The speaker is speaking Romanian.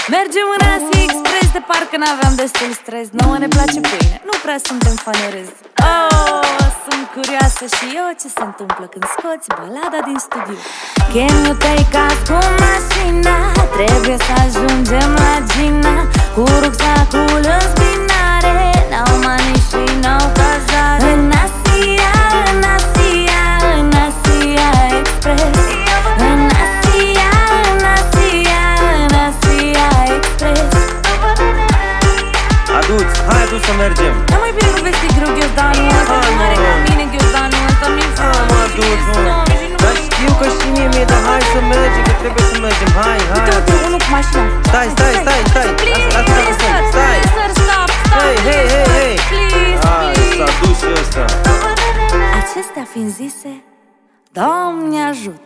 Mergem în Asia Express, de parcă n-aveam destul stres. Nouă ne place pâine, nu prea suntem fanerezi. Oh, sunt curioasă și eu ce se întâmplă când scoți balada din studio. Can you take us cu mașina? Trebuie să ajungem la Gina, cu rucsacul în spinare. N-au mani și n-au cazare. În Asia, în Asia, în Asia Express. În Asia, în Asia, în Asia Express. Hai adus să mergem. Dar mai bine nu vesti greu ghiozdanul ăsta. Nu are ca mine ghiozdanul ăsta. Mi-e foame și mi-e somn și nu Dar știu că și mie mi-e, dar hai să mergem, că trebuie să mergem. Hai, uite, unul cu mașina. Stai. Please, s-a dus și ăsta. Acestea fiind zise, Doamne ajută!